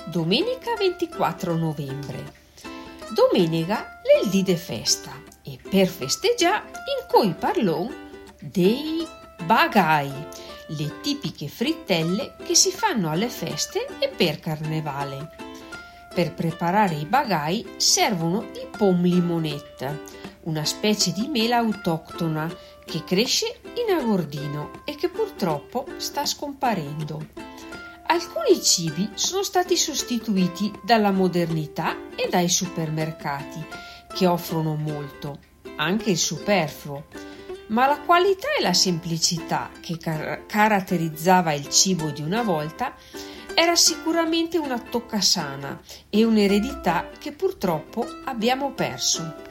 Domenica 24 novembre. Domenica l'è il dì de festa e per festeggiare in cui parlon dei bagai, le tipiche frittelle che si fanno alle feste e per carnevale. Per preparare i bagai servono il pom limonetta, una specie di mela autoctona che cresce in Agordino e che purtroppo sta scomparendo. Alcuni cibi sono stati sostituiti dalla modernità e dai supermercati, che offrono molto, anche il superfluo, ma la qualità e la semplicità che caratterizzava il cibo di una volta era sicuramente una toccasana e un'eredità che purtroppo abbiamo perso.